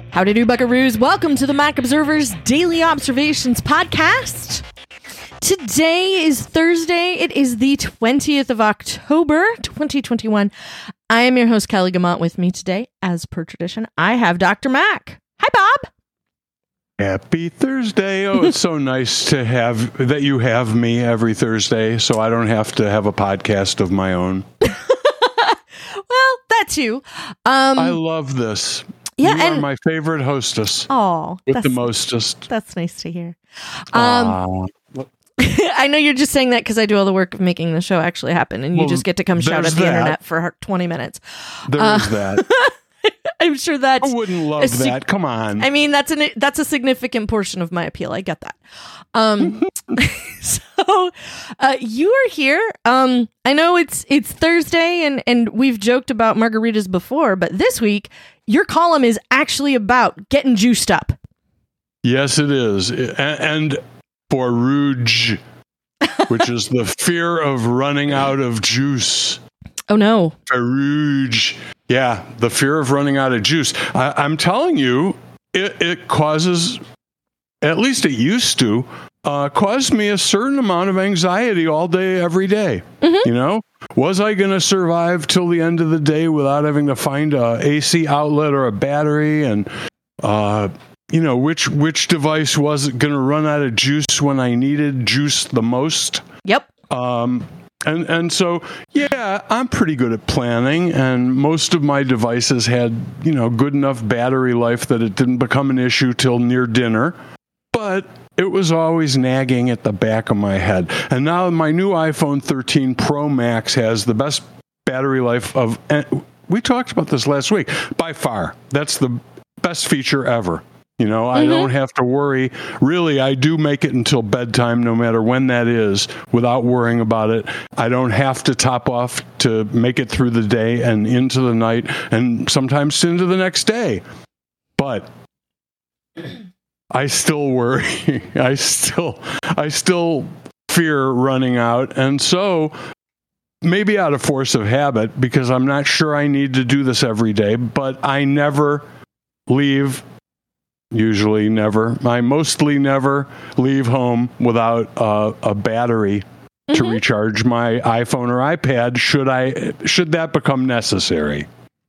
Howdy do, buckaroos. Welcome to the Mac Observer's Daily Observations podcast. Today is Thursday. It is the 20th of October, 2021. I am your host, Kelly Gamont. With me today, as per tradition, I have Dr. Mac. Hi, Bob. Happy Thursday. Oh, it's so nice to have that you have me every Thursday so I don't have to have a podcast of my own. Well, that too. I love this. Yeah, you are my favorite hostess. Oh, with the mostest. That's nice to hear. I know you're just saying that because I do all the work of making the show actually happen, and you just get to come shout at the internet for 20 minutes. There is that. I'm sure that's... I wouldn't love that. Come on. I mean, that's a significant portion of my appeal. I get that. So you are here. I know it's Thursday, and we've joked about margaritas before, but this week, your column is actually about getting juiced up. Yes, it is. And for Rouge, which is the fear of running out of juice. Oh, no. Rouge. Yeah, the fear of running out of juice. I'm telling you, it causes, at least it used to, cause me a certain amount of anxiety all day, every day. Mm-hmm. You know, was I going to survive till the end of the day without having to find a AC outlet or a battery? And, you know, which device was going to run out of juice when I needed juice the most? Yep. And so, yeah, I'm pretty good at planning, and most of my devices had, you know, good enough battery life that it didn't become an issue till near dinner. But it was always nagging at the back of my head. And now my new iPhone 13 Pro Max has the best battery life of, and we talked about this last week, by far. That's the best feature ever. You know, I don't have to worry. Really, I do make it until bedtime, no matter when that is, without worrying about it. I don't have to top off to make it through the day and into the night, and sometimes into the next day. But I still worry. I still fear running out. And so maybe out of force of habit, because I'm not sure I need to do this every day, but I never leave. Usually never. I mostly never leave home without a battery to recharge my iPhone or iPad should that become necessary.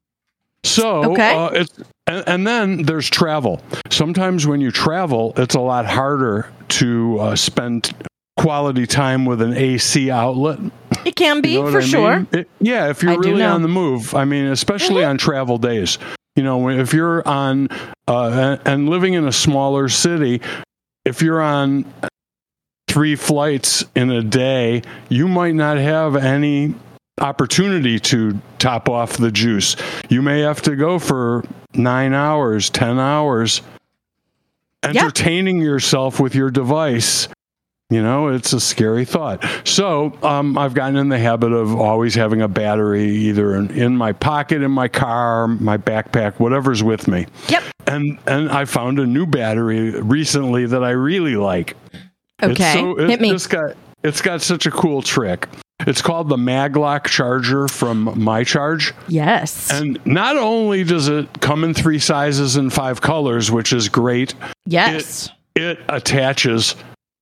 So and then there's travel. Sometimes when you travel, it's a lot harder to spend quality time with an AC outlet. It can be, for sure. If you're really on the move. I mean, especially on travel days. You know, if you're on, and living in a smaller city, if you're on 3 flights in a day, you might not have any opportunity to top off the juice. You may have to go for 9 hours, 10 hours, entertaining yourself with your device. You know, it's a scary thought. So I've gotten in the habit of always having a battery either in my pocket, in my car, my backpack, whatever's with me. Yep. And I found a new battery recently that I really like. Okay, hit me. It's got such a cool trick. It's called the Maglock charger from MyCharge. Yes. And not only does it come in 3 sizes and 5 colors, which is great. Yes. It attaches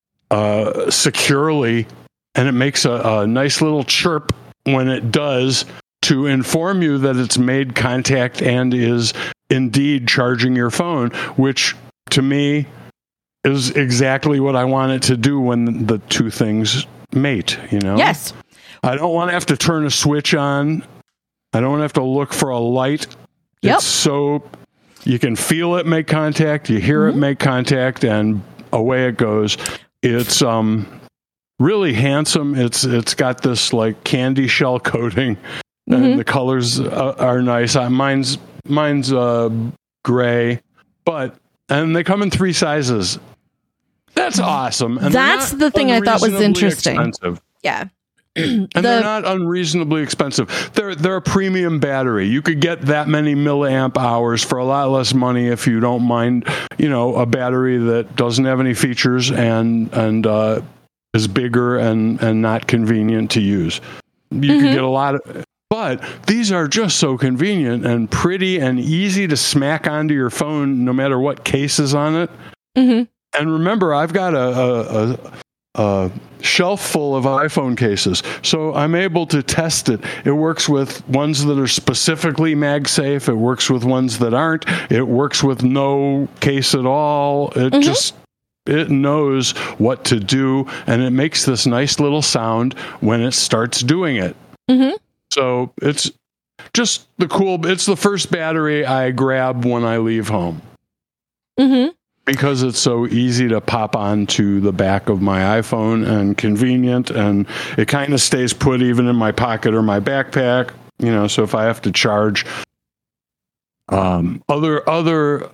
securely, and it makes a nice little chirp when it does to inform you that it's made contact and is indeed charging your phone, which to me is exactly what I want it to do when the two things mate, you know? Yes. I don't want to have to turn a switch on. I don't want to have to look for a light. Yep. It's so you can feel it make contact, you hear it make contact, and away it goes. It's really handsome. It's got this like candy shell coating, and the colors are nice. Mine's gray, and they come in 3 sizes. That's awesome. And that's the thing I thought was interesting. Expensive. Yeah. And they're not unreasonably expensive. They're a premium battery. You could get that many milliamp hours for a lot less money if you don't mind, you know, a battery that doesn't have any features and is bigger and not convenient to use. You could get a lot of But these are just so convenient and pretty and easy to smack onto your phone no matter what case is on it. Mm-hmm. And remember, I've got a shelf full of iPhone cases, so I'm able to test it. It works with ones that are specifically MagSafe. It works with ones that aren't. It works with no case at all. It knows what to do, and it makes this nice little sound when it starts doing it. Mm-hmm. So it's just it's the first battery I grab when I leave home. Mm-hmm. Because it's so easy to pop onto the back of my iPhone and convenient, and it kind of stays put even in my pocket or my backpack, so if I have to charge other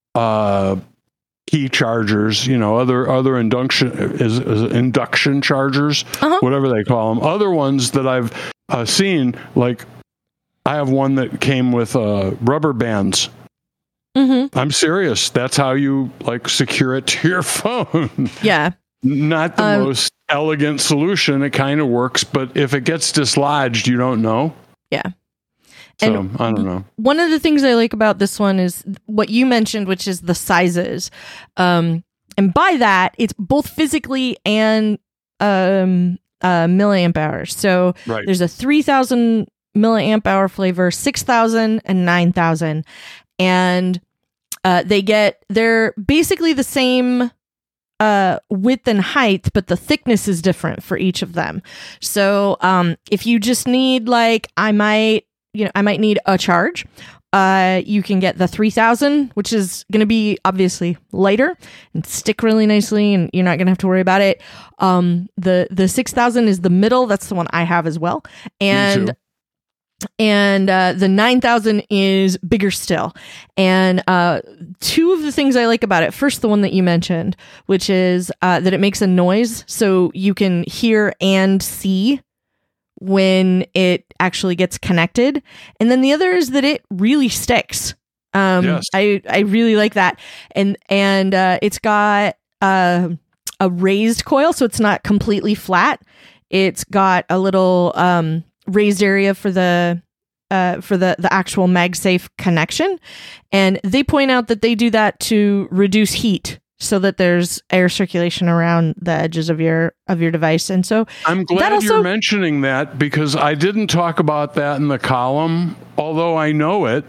key chargers, other induction chargers, whatever they call them, other ones that I've seen, like I have one that came with rubber bands. Mm-hmm. I'm serious. That's how you secure it to your phone. Yeah. Not the most elegant solution. It kind of works, but if it gets dislodged, you don't know. Yeah. So, I don't know. One of the things I like about this one is what you mentioned, which is the sizes. And by that, it's both physically and milliamp hours. So There's a 3,000 milliamp hour flavor, 6,000 and 9,000. And they're basically the same width and height, but the thickness is different for each of them. So if you just need I might need a charge, you can get the 3,000, which is going to be obviously lighter and stick really nicely, and you're not going to have to worry about it. The 6,000 is the middle. That's the one I have as well. And the 9,000 is bigger still. And two of the things I like about it, first, the one that you mentioned, which is that it makes a noise so you can hear and see when it actually gets connected. And then the other is that it really sticks. Yes. I really like that. And it's got a raised coil, so it's not completely flat. It's got a little raised area for the actual MagSafe connection, and they point out that they do that to reduce heat so that there's air circulation around the edges of your device. And so I'm glad you're mentioning that, because I didn't talk about that in the column, although I know it.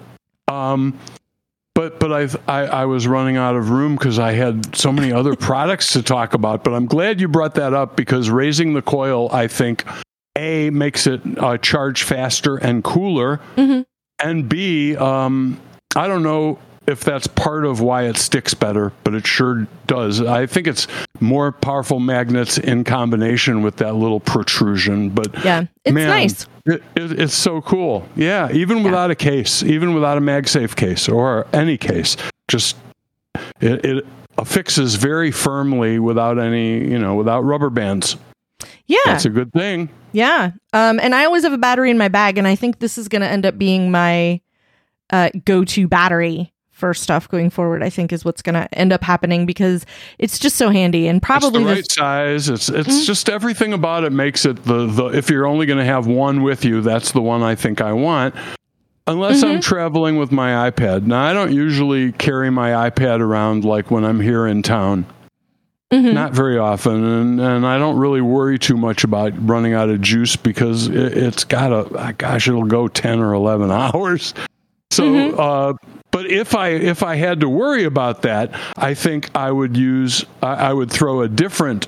But I was running out of room because I had so many other products to talk about. But I'm glad you brought that up, because raising the coil, I think, A, makes it charge faster and cooler, mm-hmm. and B, I don't know if that's part of why it sticks better, but it sure does. I think it's more powerful magnets in combination with that little protrusion. But yeah, it's nice. It's so cool. Yeah, even without a case, even without a MagSafe case or any case, just it affixes very firmly without any, without rubber bands. Yeah, that's a good thing. Yeah, and I always have a battery in my bag, and I think this is going to end up being my go-to battery for stuff going forward. I think is what's going to end up happening, because it's just so handy, and probably it's the right size. It's just everything about it makes it the if you're only going to have one with you, that's the one I think I want. Unless I'm traveling with my iPad. Now, I don't usually carry my iPad around like when I'm here in town. Mm-hmm. Not very often, and I don't really worry too much about running out of juice, because it's got it'll go 10 or 11 hours. So, but if I had to worry about that, I think I would throw a different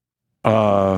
a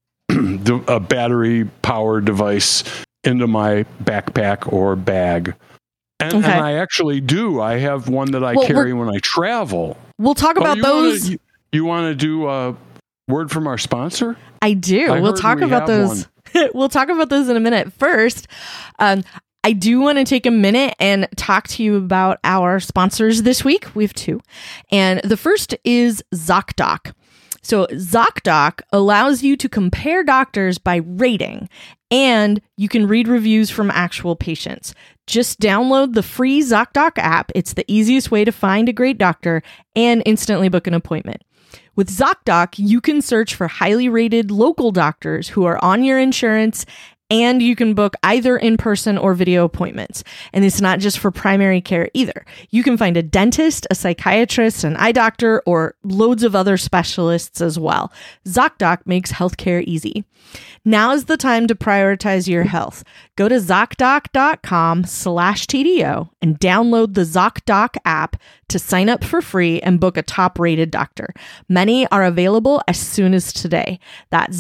battery power device into my backpack or bag. And I actually do. I have one that I carry when I travel. We'll talk about those. You want to do a word from our sponsor? I do. We'll talk about those. We'll talk about those in a minute. First, I do want to take a minute and talk to you about our sponsors this week. We have two. And the first is ZocDoc. So ZocDoc allows you to compare doctors by rating, and you can read reviews from actual patients. Just download the free ZocDoc app. It's the easiest way to find a great doctor and instantly book an appointment. With ZocDoc, you can search for highly rated local doctors who are on your insurance And you can book either in-person or video appointments. And it's not just for primary care either. You can find a dentist, a psychiatrist, an eye doctor, or loads of other specialists as well. ZocDoc makes healthcare easy. Now is the time to prioritize your health. Go to ZocDoc.com/TDO and download the ZocDoc app to sign up for free and book a top-rated doctor. Many are available as soon as today. That's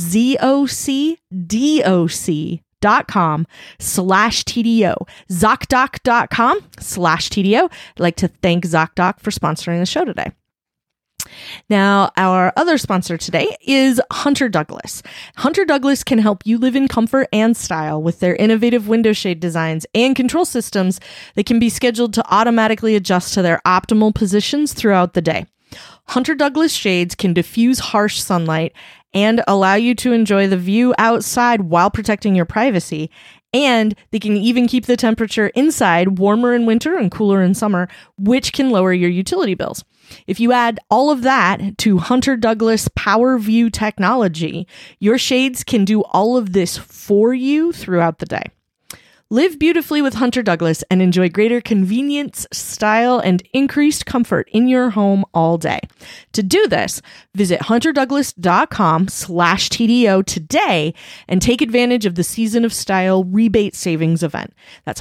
ZocDoc.com/TDO. ZocDoc.com/TDO. I'd like to thank ZocDoc for sponsoring the show today. Now, our other sponsor today is Hunter Douglas. Hunter Douglas can help you live in comfort and style with their innovative window shade designs and control systems that can be scheduled to automatically adjust to their optimal positions throughout the day. Hunter Douglas shades can diffuse harsh sunlight and allow you to enjoy the view outside while protecting your privacy. And they can even keep the temperature inside warmer in winter and cooler in summer, which can lower your utility bills. If you add all of that to Hunter Douglas PowerView technology, your shades can do all of this for you throughout the day. Live beautifully with Hunter Douglas and enjoy greater convenience, style, and increased comfort in your home all day. To do this, visit hunterdouglas.com/TDO today and take advantage of the Season of Style rebate savings event. That's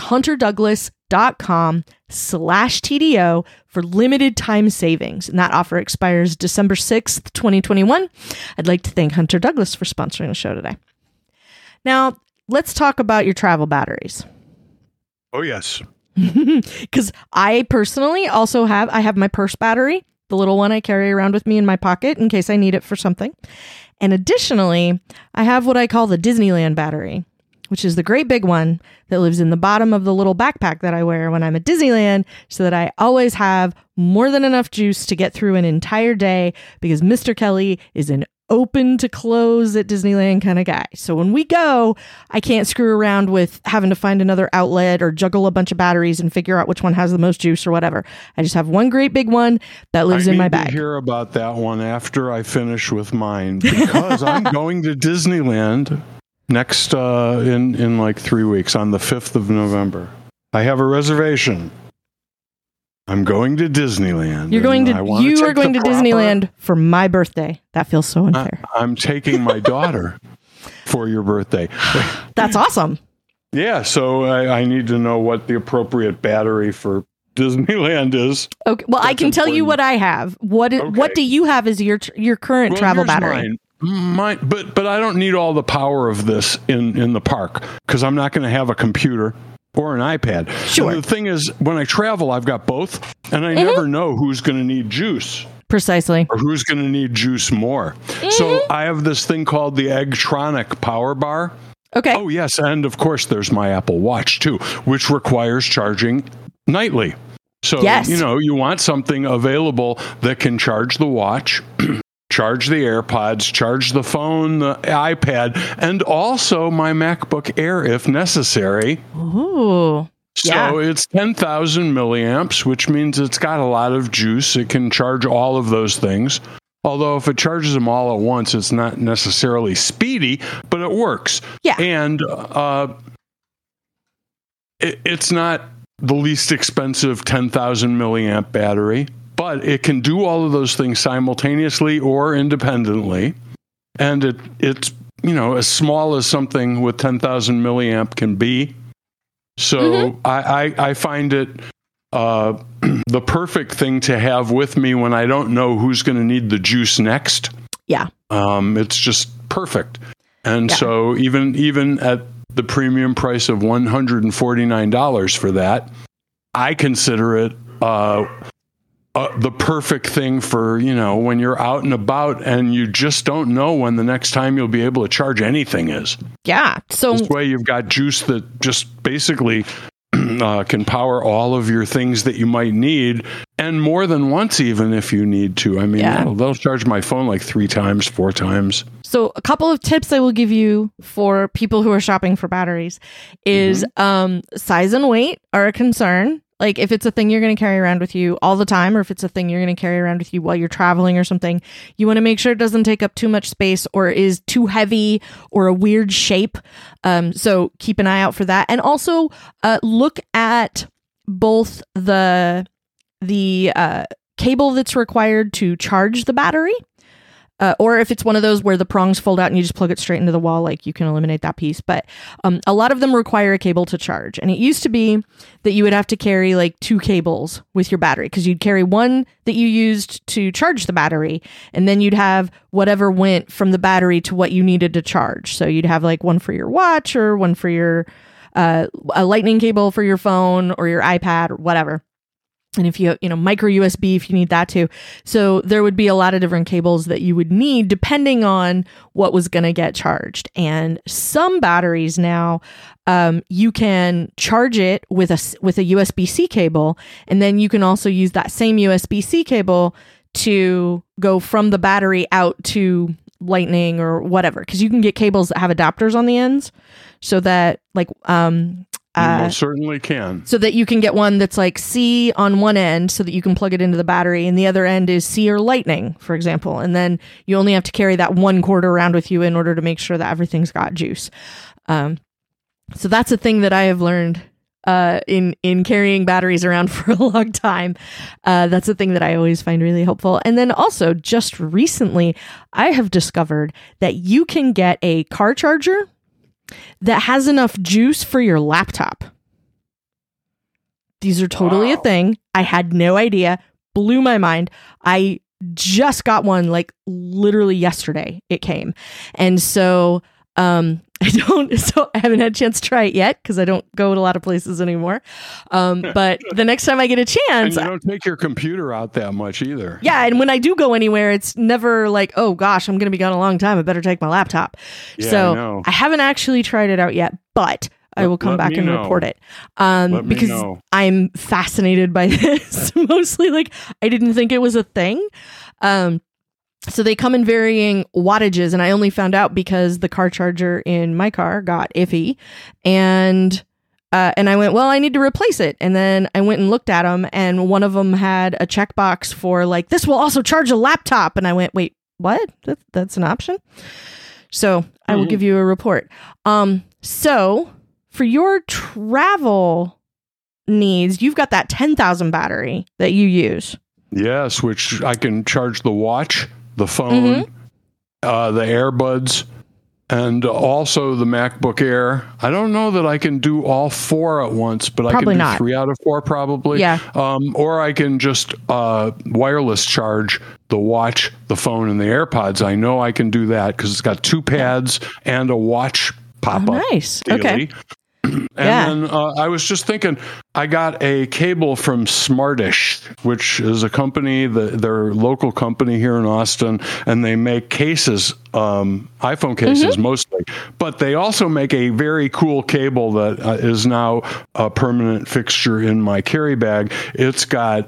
hunterdouglas.com/TDO for limited time savings. And that offer expires December 6th, 2021. I'd like to thank Hunter Douglas for sponsoring the show today. Now, let's talk about your travel batteries. Oh, yes. Because I personally also have my purse battery, the little one I carry around with me in my pocket in case I need it for something. And additionally, I have what I call the Disneyland battery, which is the great big one that lives in the bottom of the little backpack that I wear when I'm at Disneyland, so that I always have more than enough juice to get through an entire day, because Mr. Kelly is an open to close at Disneyland kind of guy. So when we go, I can't screw around with having to find another outlet or juggle a bunch of batteries and figure out which one has the most juice or whatever. I just have one great big one that lives in my bag. I need to hear about that one after I finish with mine, because I'm going to Disneyland next in like 3 weeks on the 5th of November. I have a reservation. I'm going to Disneyland. You are going to Disneyland for my birthday. That feels so unfair. I'm taking my daughter for your birthday. That's awesome. Yeah, so I need to know what the appropriate battery for Disneyland is. Okay, well, I can tell you what I have. What do you have as your current travel battery? Mine, but I don't need all the power of this in the park, because I'm not going to have a computer or an iPad. Sure. And the thing is, when I travel, I've got both, and I never know who's going to need juice. Precisely. Or who's going to need juice more. So I have this thing called the Eggtronic Power Bar. Okay. Oh, yes. And of course, there's my Apple Watch, too, which requires charging nightly. So, you want something available that can charge the watch, charge the AirPods, charge the phone, the iPad, and also my MacBook Air if necessary. Ooh. So it's 10,000 milliamps, which means it's got a lot of juice. It can charge all of those things. Although if it charges them all at once, it's not necessarily speedy, but it works. Yeah. And it's not the least expensive 10,000 milliamp battery, but it can do all of those things simultaneously or independently. And it's as small as something with 10,000 milliamp can be. So I find it the perfect thing to have with me when I don't know who's going to need the juice next. Yeah. It's just perfect. And so even at the premium price of $149 for that, I consider it the perfect thing for, when you're out and about and you just don't know when the next time you'll be able to charge anything is. Yeah. So this way you've got juice that just basically can power all of your things that you might need, and more than once even if you need to. I mean, they'll charge my phone like 3 times, 4 times. So a couple of tips I will give you for people who are shopping for batteries is size and weight are a concern. Like if it's a thing you're going to carry around with you all the time, or if it's a thing you're going to carry around with you while you're traveling or something, you want to make sure it doesn't take up too much space or is too heavy or a weird shape. So keep an eye out for that. And also look at both the cable that's required to charge the battery, or if it's one of those where the prongs fold out and you just plug it straight into the wall, like you can eliminate that piece. But a lot of them require a cable to charge. And it used to be that you would have to carry like 2 cables with your battery, because you'd carry one that you used to charge the battery, and then you'd have whatever went from the battery to what you needed to charge. So you'd have like one for your watch, or one for your a lightning cable for your phone or your iPad or whatever. And if you micro USB, if you need that too. So there would be a lot of different cables that you would need depending on what was going to get charged. And some batteries now, you can charge it with a USB-C cable. And then you can also use that same USB-C cable to go from the battery out to lightning or whatever. Because you can get cables that have adapters on the ends, so that like, you most certainly can. So that you can get one that's like C on one end so that you can plug it into the battery, and the other end is C or lightning, for example. And then you only have to carry that one cord around with you in order to make sure that everything's got juice. So that's a thing that I have learned in carrying batteries around for a long time. That's a thing that I always find really helpful. And then also just recently, I have discovered that you can get a car charger that has enough juice for your laptop. These are totally a thing. I had no idea. Blew my mind. I just got one like literally yesterday. It came. And so I haven't had a chance to try it yet because I don't go to a lot of places anymore. But the next time I get a chance. And you don't take your computer out that much either. Yeah. And when I do go anywhere, it's never like, oh gosh, I'm going to be gone a long time. I better take my laptop. Yeah, so I haven't actually tried it out yet, but I will come back and report it. Because I'm fascinated by this. Mostly like I didn't think it was a thing. So they come in varying wattages, and I only found out because the car charger in my car got iffy, and I went, well, I need to replace it. And then I went and looked at them, and one of them had a checkbox for like, this will also charge a laptop. And I went, wait, what? That's an option? So I will give you a report. So for your travel needs, you've got that 10,000 battery that you use. Yes, which I can charge the watch, the phone, the earbuds, and also the MacBook Air. I don't know that I can do all 4 at once, but probably I can do not. 3 out of 4 probably. Yeah. Or I can just wireless charge the watch, the phone, and the AirPods. I know I can do that because it's got 2 pads and a watch pop-up. Oh, nice. Daily. Okay. And then I was just thinking, I got a cable from Smartish, which is a company, their local company here in Austin, and they make cases, iPhone cases mostly. But they also make a very cool cable that is now a permanent fixture in my carry bag. It's got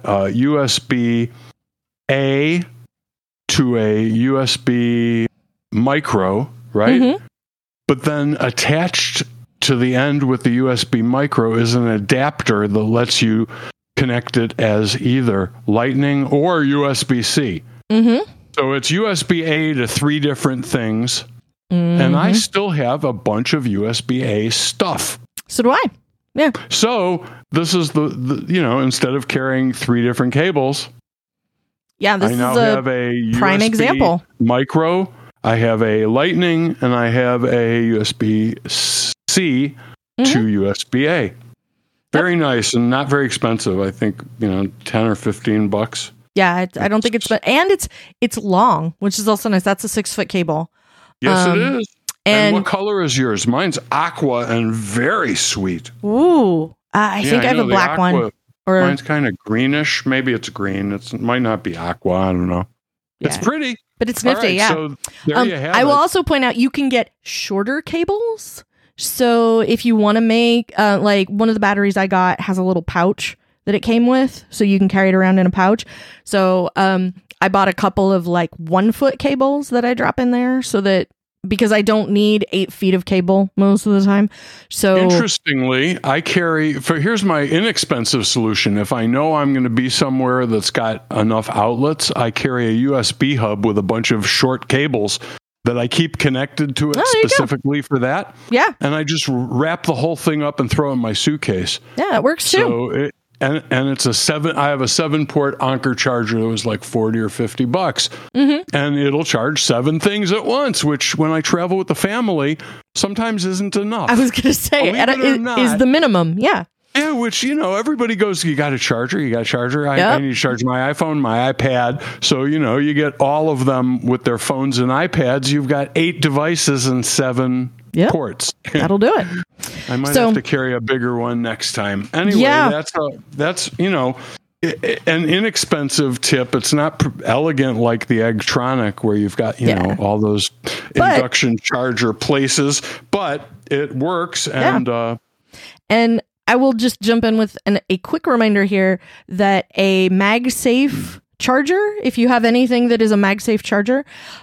USB-A to a USB micro, right? But then attached to the end with the USB micro is an adapter that lets you connect it as either Lightning or USB-C. So it's USB-A to 3 different things. And I still have a bunch of USB-A stuff. So do I. Yeah. So this is the instead of carrying 3 different cables. Yeah, this I now is have a prime USB example. Micro. I have a Lightning, and I have a USB-C to USB-A. Very nice and not very expensive. I think, $10 or $15. Yeah, I don't think and it's long, which is also nice. That's a 6-foot cable. Yes, it is. And what color is yours? Mine's aqua and very sweet. Ooh, I think I have a black one. Or mine's kind of greenish. Maybe it's green. It might not be aqua. I don't know. Yeah. It's pretty. But it's nifty, yeah. So there you have I will it. also point out you can get shorter cables. So if you want to make, like one of the batteries I got has a little pouch that it came with, so you can carry it around in a pouch. So I bought a couple of like 1-foot cables that I drop in there so that because I don't need 8 feet of cable most of the time. So interestingly, here's my inexpensive solution. If I know I'm going to be somewhere that's got enough outlets, I carry a USB hub with a bunch of short cables that I keep connected to it specifically for that. Yeah. And I just wrap the whole thing up and throw it in my suitcase. Yeah, it works too. So and it's I have a 7-port Anker charger that was like $40 or $50. And it'll charge 7 things at once, which when I travel with the family, sometimes isn't enough. I was going to say, is the minimum. Yeah. Yeah, which, everybody goes, you got a charger? I need to charge my iPhone, my iPad. So, you get all of them with their phones and iPads. You've got 8 devices and 7 ports. That'll do it. I might have to carry a bigger one next time. Anyway, that's an inexpensive tip. It's not elegant like the Eggtronic where you've got, all those induction charger places, but it works. And I will just jump in with a quick reminder here that a MagSafe charger, if you have anything that is a MagSafe charger,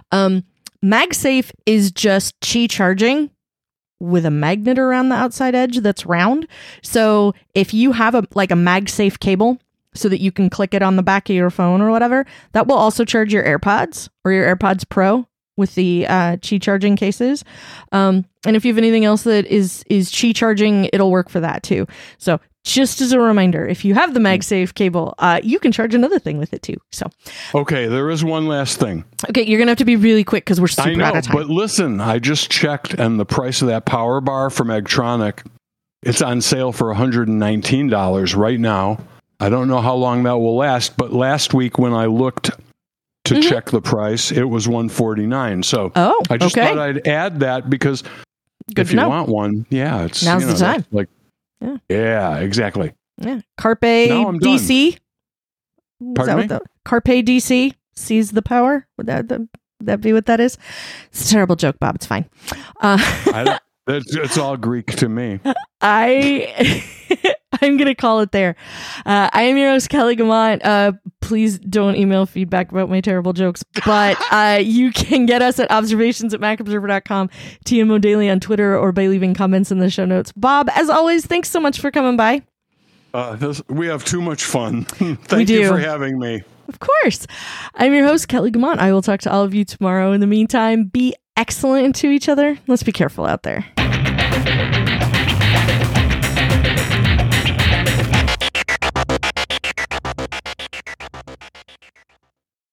MagSafe is just Qi charging with a magnet around the outside edge that's round. So if you have a MagSafe cable so that you can click it on the back of your phone or whatever, that will also charge your AirPods or your AirPods Pro with the Qi charging cases. And if you have anything else that is Qi charging, it'll work for that too. So just as a reminder, if you have the MagSafe cable, you can charge another thing with it too. So okay, there is one last thing. Okay, you're gonna have to be really quick because we're super out of time. But listen, I just checked, and the price of that power bar from Eggtronic, it's on sale for $119 right now. I don't know how long that will last, but last week when I looked to check the price, it was $149. So I just thought I'd add that because if you want one, it's now's the time. Yeah, exactly. Yeah, Carpe DC. Pardon me? Carpe DC sees the power. Would that be what that is? It's a terrible joke, Bob. It's fine. It's all Greek to me. I'm going to call it there. I am your host, Kelly Guimont. Please don't email feedback about my terrible jokes, but you can get us at observations@macobserver.com, TMO Daily on Twitter, or by leaving comments in the show notes. Bob, as always, thanks so much for coming by. We have too much fun. Thank you for having me. Of course. I'm your host, Kelly Guimont. I will talk to all of you tomorrow. In the meantime, be excellent to each other. Let's be careful out there.